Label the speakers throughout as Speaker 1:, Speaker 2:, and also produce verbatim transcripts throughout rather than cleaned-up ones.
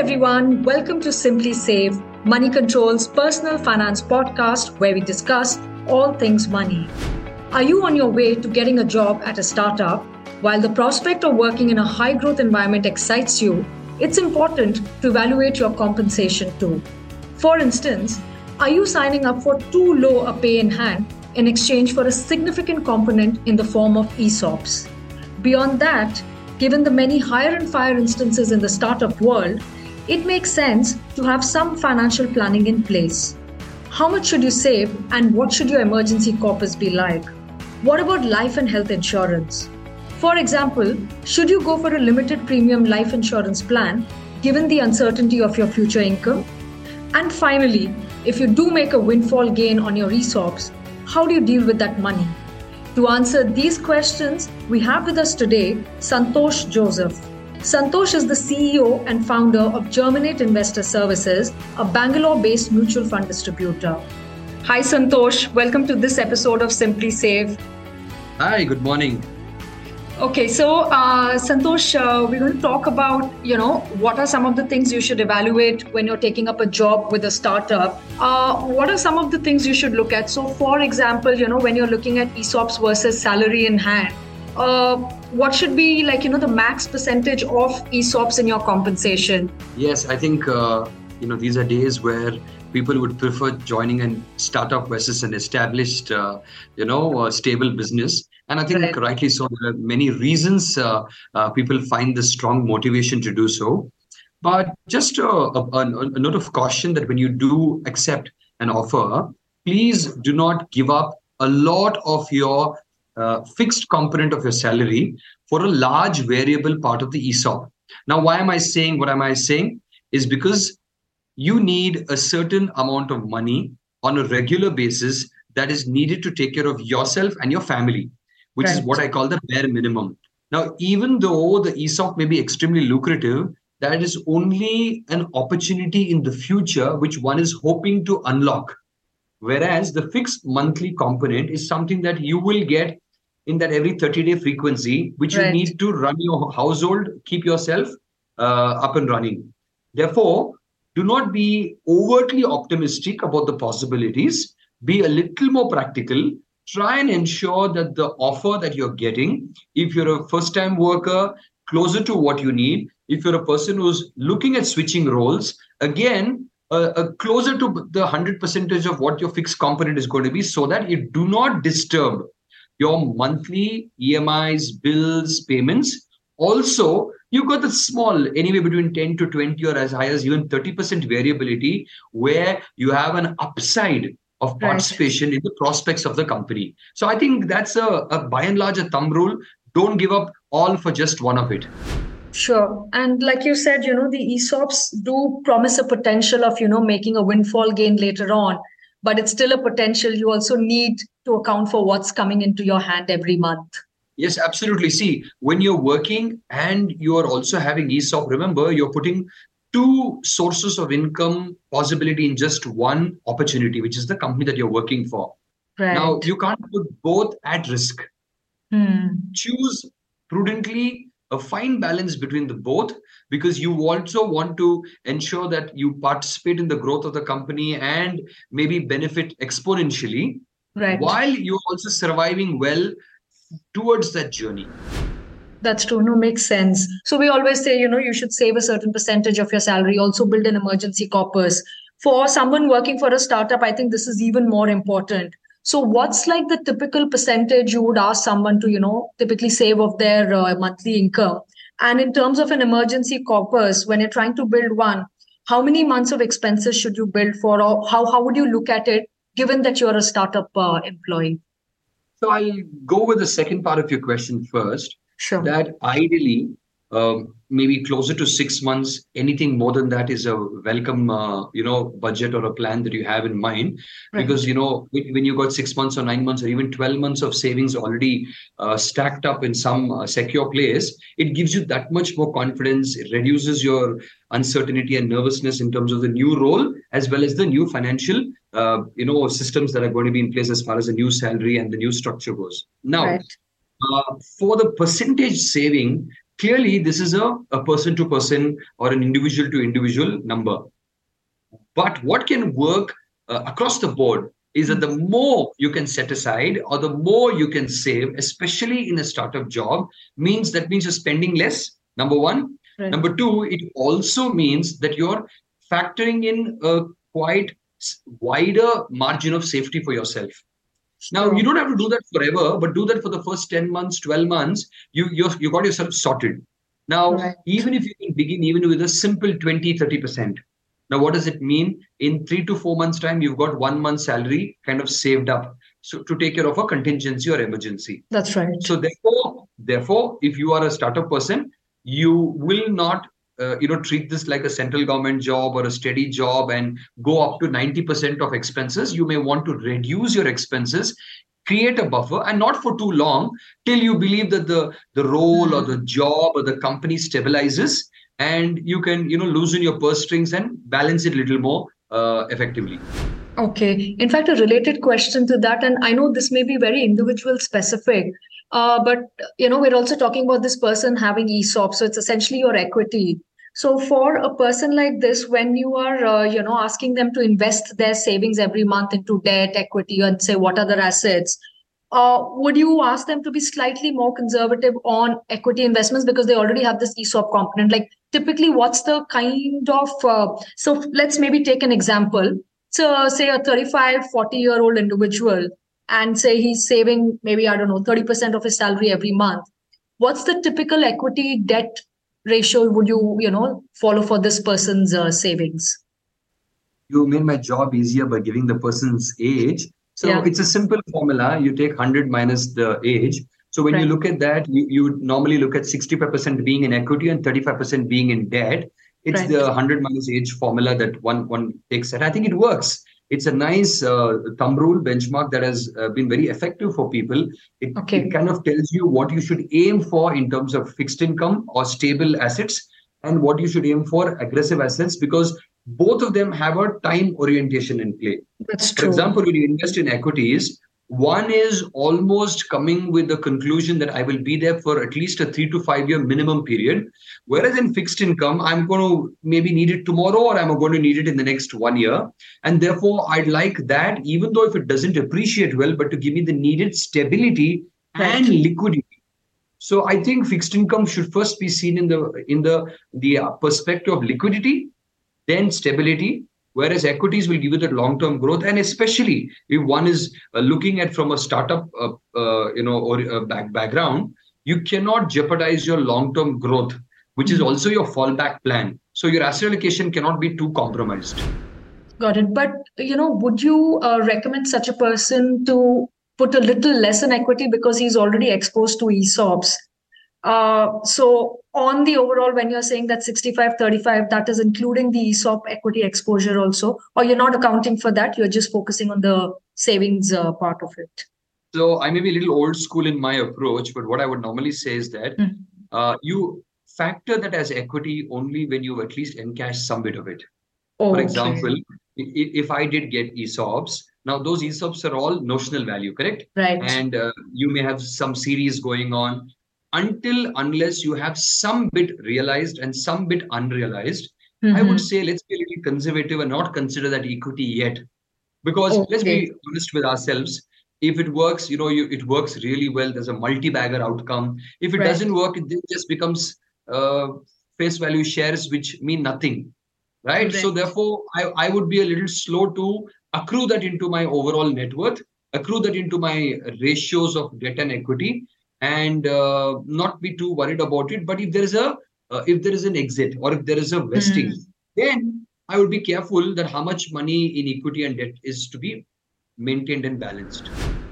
Speaker 1: everyone, welcome to Simply Save, Money Control's personal finance podcast where we discuss all things money. Are you on your way to getting a job at a startup? While the prospect of working in a high growth environment excites you, it's important to evaluate your compensation too. For instance, are you signing up for too low a pay in hand in exchange for a significant component in the form of E S O Ps? Beyond that, given the many hire and fire instances in the startup world, it makes sense to have some financial planning in place. How much should you save and what should your emergency corpus be like? What about life and health insurance? For example, should you go for a limited premium life insurance plan given the uncertainty of your future income? And finally, if you do make a windfall gain on your E S O Ps, how do you deal with that money? To answer these questions, we have with us today Santosh Joseph. Santosh is the C E O and founder of Germinate Investor Services, a Bangalore-based mutual fund distributor. Hi Santosh, welcome to this episode of Simply Save.
Speaker 2: Hi, good morning.
Speaker 1: Okay, so uh, Santosh, uh, we're going to talk about, you know, what are some of the things you should evaluate when you're taking up a job with a startup. Uh, what are some of the things you should look at? So, for example, you know, when you're looking at E S O Ps versus salary in hand, uh, what should be like, you know, the max percentage of E S O Ps in your compensation?
Speaker 2: Yes, I think, uh, you know, these are days where people would prefer joining a startup versus an established, uh, you know, uh, stable business. And I think right. rightly so, there are many reasons uh, uh, people find this strong motivation to do so. But just a, a, a note of caution that when you do accept an offer, please do not give up a lot of your uh, fixed component of your salary for a large variable part of the E S O P. Now, why am I saying what am I saying? Is because you need a certain amount of money on a regular basis that is needed to take care of yourself and your family, which right. is what I call the bare minimum. Now, even though the E S O P may be extremely lucrative, that is only an opportunity in the future which one is hoping to unlock. Whereas the fixed monthly component is something that you will get in that every thirty-day frequency, which right. you need to run your household, keep yourself uh, up and running. Therefore, do not be overtly optimistic about the possibilities. Be a little more practical. Try and ensure that the offer that you're getting, if you're a first-time worker, closer to what you need. If you're a person who's looking at switching roles, again, uh, uh, closer to the one hundred percentage of what your fixed component is going to be, so that you do not disturb your monthly E M Is, bills, payments. Also, you've got the small, anywhere between ten to twenty or as high as even thirty percent variability, where you have an upside of participation right. in the prospects of the company. So I think that's a, a by and large a thumb rule. Don't give up all for just one of it.
Speaker 1: Sure. And like you said, you know, the E S O Ps do promise a potential of, you know, making a windfall gain later on, but it's still a potential. You also need to account for what's coming into your hand every month.
Speaker 2: Yes, absolutely. See, when you're working and you're also having E S O P, remember, you're putting two sources of income possibility in just one opportunity, which is the company that you're working for. Right. Now, you can't put both at risk. Hmm. Choose prudently a fine balance between the both, because you also want to ensure that you participate in the growth of the company and maybe benefit exponentially, right. while you're also surviving well towards that journey.
Speaker 1: That's true. No, makes sense. So we always say, you know, you should save a certain percentage of your salary, also build an emergency corpus. For someone working for a startup, I think this is even more important. So what's like the typical percentage you would ask someone to, you know, typically save of their uh, monthly income? And in terms of an emergency corpus, when you're trying to build one, how many months of expenses should you build for? Or how, how would you look at it, given that you're a startup uh, employee?
Speaker 2: So I'll go with the second part of your question first. Sure. That ideally, um, maybe closer to six months, anything more than that is a welcome, uh, you know, budget or a plan that you have in mind. Right. Because, you know, when you got six months or nine months or even twelve months of savings already uh, stacked up in some uh, secure place, it gives you that much more confidence. It reduces your uncertainty and nervousness in terms of the new role, as well as the new financial, uh, you know, systems that are going to be in place as far as the new salary and the new structure goes. Now, right. Uh, for the percentage saving, Clearly, this is a, a person to person or an individual to individual number. But what can work uh, across the board is that the more you can set aside or the more you can save, especially in a startup job, means that means you're spending less, number one.
Speaker 1: Right.
Speaker 2: Number two, it also means that you're factoring in a quite wider margin of safety for yourself. Now,
Speaker 1: Sure.
Speaker 2: you don't have to do that forever, but do that for the first ten months, twelve months. You you you got yourself sorted. Now,
Speaker 1: Right.
Speaker 2: even if you can begin even with a simple twenty, thirty percent. Now, what does it mean? In three to four months' time, you've got one month's salary kind of saved up so to take care of a contingency or emergency.
Speaker 1: That's right.
Speaker 2: So therefore, therefore, if you are a startup person, you will not uh, you know treat this like a central government job or a steady job and go up to ninety percent of expenses. You may want to reduce your expenses, create a buffer, and not for too long, till you believe that the the role or the job or the company stabilizes, and you can you know loosen your purse strings and balance it a little more uh, effectively.
Speaker 1: Okay. In fact, a related question to that, and I know this may be very individual specific, uh, but you know, we're also talking about this person having E S O P, so it's essentially your equity. So for a person like this, when you are, uh, you know, asking them to invest their savings every month into debt, equity, and say what other assets, uh, would you ask them to be slightly more conservative on equity investments because they already have this E S O P component? Like typically, what's the kind of, uh, so let's maybe take an example. So say a thirty-five, forty year old individual and say he's saving maybe, I don't know, thirty percent of his salary every month. What's the typical equity debt ratio would you, you know, follow for this person's uh, savings?
Speaker 2: You made my job easier by giving the person's age. So
Speaker 1: Yeah.
Speaker 2: it's a simple formula. You take one hundred minus the age. So when you
Speaker 1: Right.
Speaker 2: look at that, you, you normally look at sixty-five percent being in equity and thirty-five percent being in debt. It's
Speaker 1: Right.
Speaker 2: the one hundred minus age formula that one, one takes. And I think it works. It's a nice uh, thumb rule benchmark that has uh, been very effective for people. It,
Speaker 1: Okay.
Speaker 2: it kind of tells you what you should aim for in terms of fixed income or stable assets and what you should aim for aggressive assets, because both of them have a time orientation in play.
Speaker 1: That's
Speaker 2: For
Speaker 1: true.
Speaker 2: example, when you invest in equities, one is almost coming with the conclusion that I will be there for at least a three to five year minimum period. Whereas in fixed income, I'm going to maybe need it tomorrow or I'm going to need it in the next one year. And therefore, I'd like that, even though if it doesn't appreciate well, but to give me the needed stability and
Speaker 1: Right.
Speaker 2: liquidity. So I think fixed income should first be seen in the in the the uh, perspective of liquidity, then stability, whereas equities will give you that long-term growth. And especially if one is uh, looking at from a startup uh, uh, you know or uh, back background, you cannot jeopardize your long-term growth, which is also your fallback plan. So your asset allocation cannot be too compromised.
Speaker 1: Got it. But, you know, would you uh, recommend such a person to put a little less in equity because he's already exposed to E S O Ps? Uh, so on the overall, when you're saying that sixty-five, thirty-five, that is including the E S O P equity exposure also, or you're not accounting for that, you're just focusing on the savings uh, part of it?
Speaker 2: So I may be a little old school in my approach, but what I would normally say is that
Speaker 1: Mm.
Speaker 2: uh, you factor that as equity only when you at least encash some bit of it.
Speaker 1: Oh,
Speaker 2: For
Speaker 1: okay.
Speaker 2: example, i- if I did get E S O Ps, now those E S O Ps are all notional value, correct?
Speaker 1: Right.
Speaker 2: And uh, you may have some series going on. Until unless you have some bit realized and some bit unrealized, I would
Speaker 1: Mhm.
Speaker 2: say let's be a little conservative and not consider that equity yet. Because let's
Speaker 1: Okay.
Speaker 2: be honest with ourselves. If it works, you know, you, it works really well. There's a multi-bagger outcome. If it
Speaker 1: Right.
Speaker 2: doesn't work, it then just becomes uh, face value shares, which mean nothing, right? So
Speaker 1: Correct.
Speaker 2: therefore, I, I would be a little slow to accrue that into my overall net worth, accrue that into my ratios of debt and equity, and uh, not be too worried about it. But if there is a uh, if there is an exit or if there is a vesting,
Speaker 1: Mm.
Speaker 2: then I would be careful that how much money in equity and debt is to be maintained and balanced.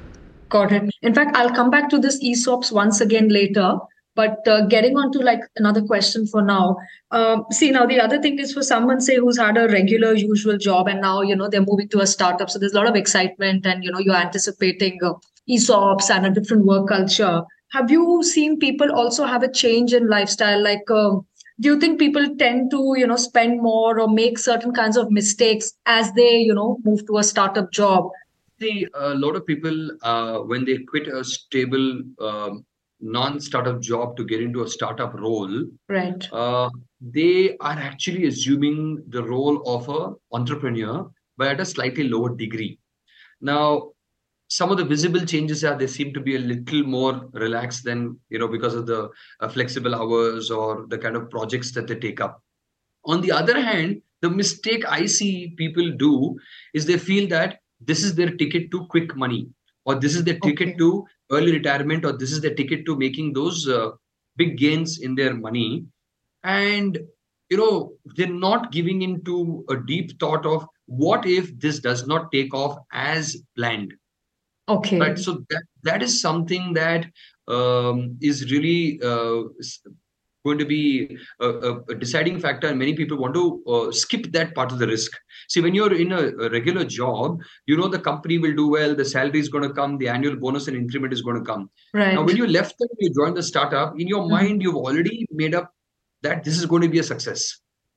Speaker 1: Got it. In fact, I'll come back to this E S O Ps once again later. But uh, getting on to like another question for now. Um, see, now the other thing is for someone, say, who's had a regular, usual job and now, you know, they're moving to a startup. So there's a lot of excitement and, you know, you're anticipating uh, E S O Ps and a different work culture. Have you seen people also have a change in lifestyle? Like, um, do you think people tend to, you know, spend more or make certain kinds of mistakes as they, you know, move to a startup job?
Speaker 2: See, a lot of people, uh, when they quit a stable um, non-startup job to get into a startup role,
Speaker 1: Right.
Speaker 2: uh, they are actually assuming the role of a entrepreneur, but at a slightly lower degree. Now, some of the visible changes are they seem to be a little more relaxed than, you know, because of the uh, flexible hours or the kind of projects that they take up. On the other hand, the mistake I see people do is they feel that this is their ticket to quick money, or this is their ticket
Speaker 1: Okay.
Speaker 2: to early retirement, or this is their ticket to making those uh, big gains in their money. And, you know, they're not giving into a deep thought of what if this does not take off as planned. Right.
Speaker 1: Okay.
Speaker 2: So that that is something that um, is really uh, s- going to be a, a, a deciding factor, and many people want to uh, skip that part of the risk. See, when you're in a, a regular job, you know the company will do well, the salary is going to come, the annual bonus and increment is going to come. Now, when
Speaker 1: Right.
Speaker 2: you left them, you joined the startup. In your
Speaker 1: Mhm.
Speaker 2: mind, you've already made up that this is going to be a success.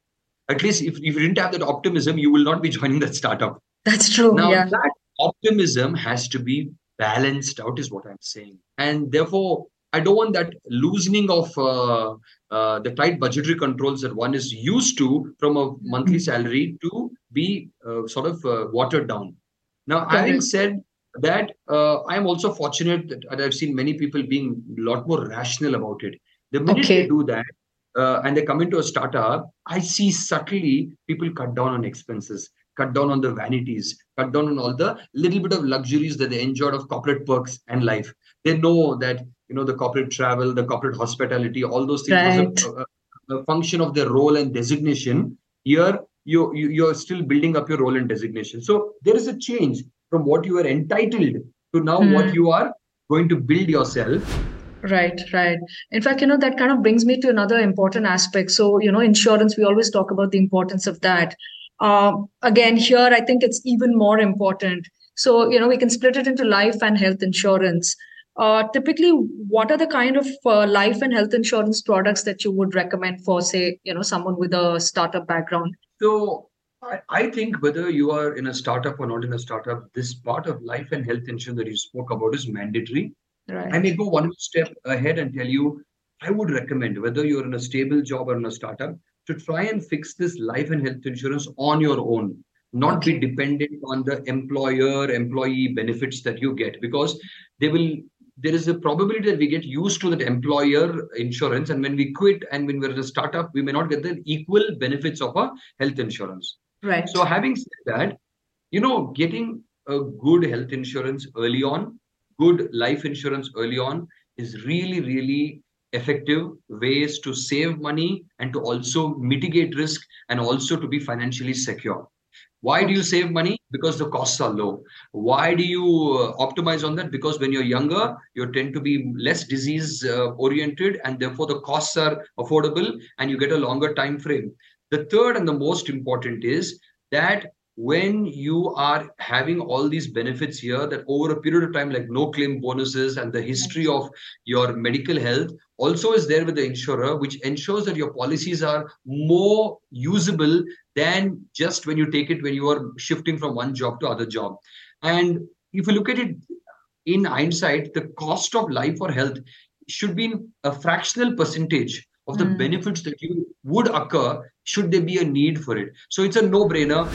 Speaker 2: At least if, if you didn't have that optimism, you will not be joining that startup.
Speaker 1: That's true.
Speaker 2: Now,
Speaker 1: Yeah.
Speaker 2: that optimism has to be balanced out, is what I'm saying. And therefore, I don't want that loosening of uh, uh, the tight budgetary controls that one is used to from a monthly
Speaker 1: Mhm.
Speaker 2: salary to be uh, sort of uh, watered down. Now, having
Speaker 1: Correct.
Speaker 2: said that, uh, I am also fortunate that that I've seen many people being a lot more rational about it. The minute they
Speaker 1: Okay.
Speaker 2: do that, uh, and they come into a startup, I see subtly people cut down on expenses, cut down on the vanities, cut down on all the little bit of luxuries that they enjoyed of corporate perks and life. They know that, you know, the corporate travel, the corporate hospitality, all those things was a,
Speaker 1: Right.
Speaker 2: a, a function of their role and designation. Here, you, you you're still building up your role and designation. So there is a change from what you are entitled to now what
Speaker 1: Hmm.
Speaker 2: you are going to build yourself.
Speaker 1: Right, right. In fact, you know, that kind of brings me to another important aspect. So, you know, insurance, we always talk about the importance of that. Um, again, here, I think it's even more important. So, you know, we can split it into life and health insurance. Uh, typically, what are the kind of uh, life and health insurance products that you would recommend for, say, you know, someone with a startup background?
Speaker 2: So I, I think whether you are in a startup or not in a startup, this part of life and health insurance that you spoke about is mandatory. I
Speaker 1: Right.
Speaker 2: may go one step ahead and tell you, I would recommend whether you're in a stable job or in a startup to try and fix this life and health insurance on your own, not be
Speaker 1: Okay.
Speaker 2: dependent on the employer employee benefits that you get, because they will. There is a probability that we get used to that employer insurance, and when we quit and when we're in a startup, we may not get the equal benefits of a health insurance.
Speaker 1: Right.
Speaker 2: So, having said that, you know, getting a good health insurance early on, good life insurance early on is really, really effective ways to save money and to also mitigate risk and also to be financially secure. Why do you
Speaker 1: Okay.
Speaker 2: save money? Because the costs are low. Why do you uh, optimize on that? Because when you're younger, you tend to be less disease uh, oriented, and therefore the costs are affordable and you get a longer time frame. The third and the most important is that when you are having all these benefits here, that over a period of time, like no claim bonuses and the history
Speaker 1: Right.
Speaker 2: of your medical health also is there with the insurer, which ensures that your policies are more usable than just when you take it when you are shifting from one job to other job. And if you look at it in hindsight, the cost of life or health should be in a fractional percentage of the
Speaker 1: Hmm.
Speaker 2: benefits that you would occur should there be a need for it. So it's a no-brainer.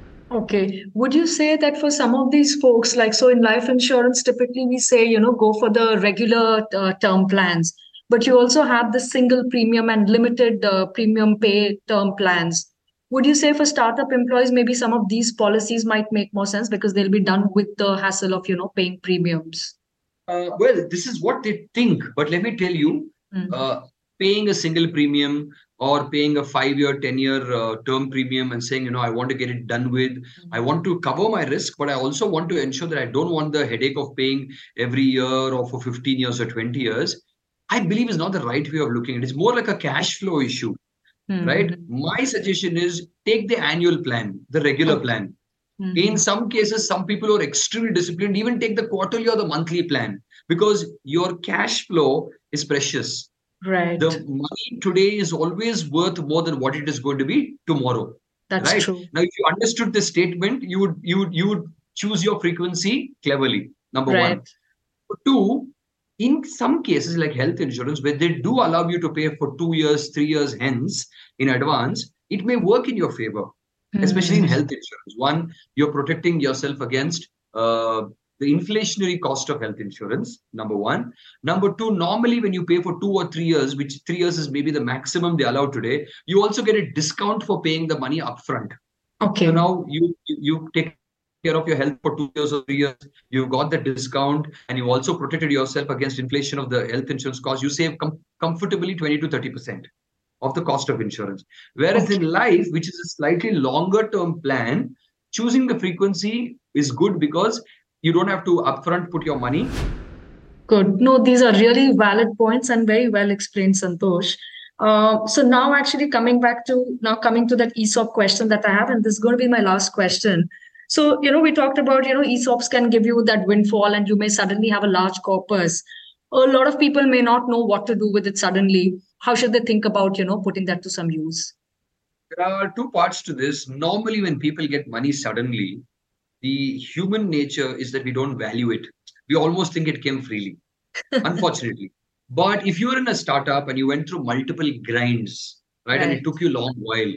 Speaker 1: Okay. Would you say that for some of these folks, like so in life insurance, typically we say, you know, go for the regular uh, term plans, but you also have the single premium and limited uh, premium pay term plans. Would you say for startup employees, maybe some of these policies might make more sense because they'll be done with the hassle of, you know, paying premiums?
Speaker 2: Uh, well, this is what they think, but let me tell you,
Speaker 1: Mm.
Speaker 2: uh, paying a single premium or paying a five-year, ten-year uh, term premium and saying, you know, I want to get it done with, I want to cover my risk, but I also want to ensure that I don't want the headache of paying every year or for fifteen years or twenty years. I believe is not the right way of looking at it. It's more like a cash flow issue, right?
Speaker 1: Mm-hmm.
Speaker 2: My suggestion is take the annual plan, the regular
Speaker 1: Okay.
Speaker 2: plan. In
Speaker 1: Mm-hmm.
Speaker 2: some cases, some people are extremely disciplined, even take the quarterly or the monthly plan because your cash flow is precious. The
Speaker 1: Right.
Speaker 2: money today is always worth more than what it is going to be tomorrow.
Speaker 1: That's
Speaker 2: Right?
Speaker 1: true.
Speaker 2: Now, if you understood this statement, you would you would you would choose your frequency cleverly. Number one.
Speaker 1: Right.
Speaker 2: Two, in some cases like health insurance, where they do allow you to pay for two years, three years hence in advance, it may work in your favor, especially in health insurance. One, you're protecting yourself against uh, the inflationary cost of health insurance, number one. Number two, normally when you pay for two or three years, which three years is maybe the maximum they allow today, you also get a discount for paying the money upfront.
Speaker 1: Okay.
Speaker 2: So now you, you, you take care of your health for two years or three years, you've got the discount, and you also protected yourself against inflation of the health insurance cost. You save com- comfortably twenty to thirty percent of the cost of insurance. Whereas okay. in life, which is a slightly longer term plan, choosing the frequency is good because you don't have to upfront put your money.
Speaker 1: Good. No, these are really valid points and very well explained, Santosh. Uh, so now actually coming back to now coming to that E S O P question that I have, and this is going to be my last question. So, you know, we talked about, you know, E S O Ps can give you that windfall and you may suddenly have a large corpus. A lot of people may not know what to do with it suddenly. How should they think about, you know, putting that to some use?
Speaker 2: There are two parts to this. Normally, when people get money suddenly, the human nature is that we don't value it. We almost think it came freely, unfortunately. But if you were in a startup and you went through multiple grinds, right, right, and it took you a long while,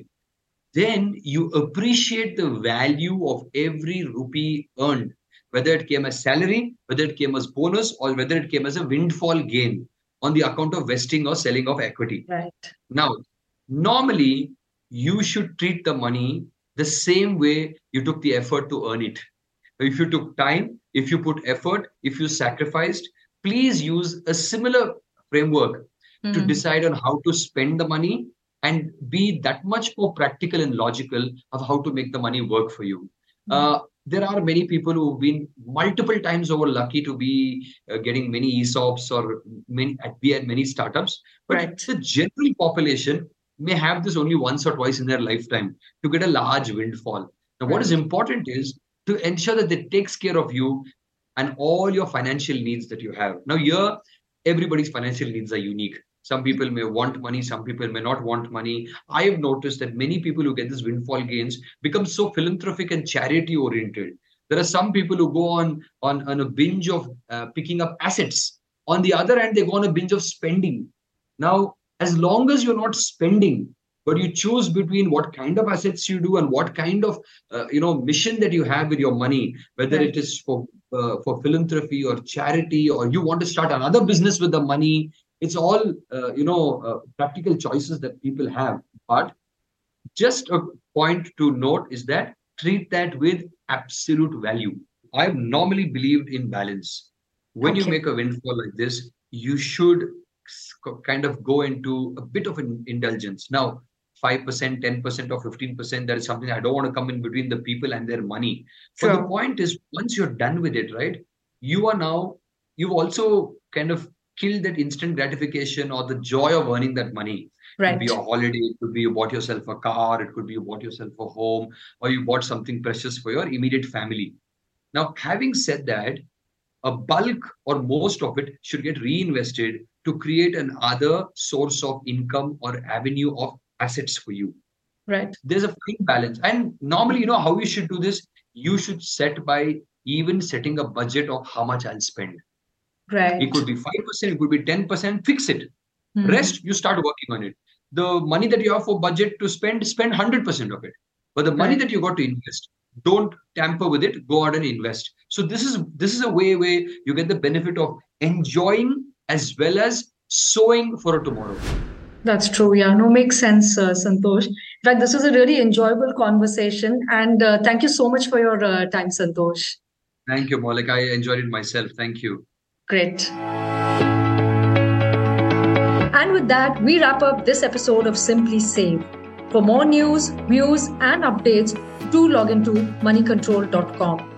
Speaker 2: then you appreciate the value of every rupee earned, whether it came as salary, whether it came as bonus, or whether it came as a windfall gain on the account of vesting or selling of equity.
Speaker 1: Right.
Speaker 2: Now, normally, you should treat the money the same way you took the effort to earn it. If you took time, if you put effort, if you sacrificed, please use a similar framework mm-hmm. to decide on how to spend the money and be that much more practical and logical of how to make the money work for you. Mm-hmm. Uh, there are many people who've been multiple times over lucky to be uh, getting many E S O Ps or many, be at many startups. But right. the general population may have this only once or twice in their lifetime to get a large windfall. Now, what right. is important is to ensure that it takes care of you and all your financial needs that you have. Now, here, everybody's financial needs are unique. Some people may want money, some people may not want money. I have noticed that many people who get this windfall gains become so philanthropic and charity oriented. There are some people who go on, on, on a binge of uh, picking up assets. On the other hand, they go on a binge of spending. Now, as long as you're not spending, but you choose between what kind of assets you do and what kind of uh, you know mission that you have with your money, whether right. it is for uh, for philanthropy or charity, or you want to start another business with the money, it's all uh, you know uh, practical choices that people have. But just a point to note is that treat that with absolute value. I've normally believed in balance. When okay. you make a windfall like this, you should kind of go into a bit of an indulgence. Now, five percent, ten percent or fifteen percent, that is something I don't want to come in between the people and their money. Sure. But the point is, once you're done with it, right, you are now, you've also kind of killed that instant gratification or the joy of earning that money. Right. It could be a holiday, it could be you bought yourself a car, it could be you bought yourself a home, or you bought something precious for your immediate family. Now, having said that, a bulk or most of it should get reinvested to create another source of income or avenue of assets for you.
Speaker 1: Right.
Speaker 2: There's a fine balance. And normally, you know how you should do this? You should set by even setting a budget of how much I'll spend.
Speaker 1: Right.
Speaker 2: It could be five percent, it could be ten percent, fix it. Mm-hmm. Rest, you start working on it. The money that you have for budget to spend, spend one hundred percent of it. But the money right. that you got to invest, don't tamper with it, go out and invest. So this is this is a way where you get the benefit of enjoying as well as sowing for a tomorrow.
Speaker 1: That's true. Yeah, no, makes sense, uh, Santosh. In fact, this was a really enjoyable conversation. And uh, thank you so much for your uh, time, Santosh.
Speaker 2: Thank you, Maulik. I enjoyed it myself. Thank you.
Speaker 1: Great. And with that, we wrap up this episode of Simply Save. For more news, views, and updates, do log into money control dot com.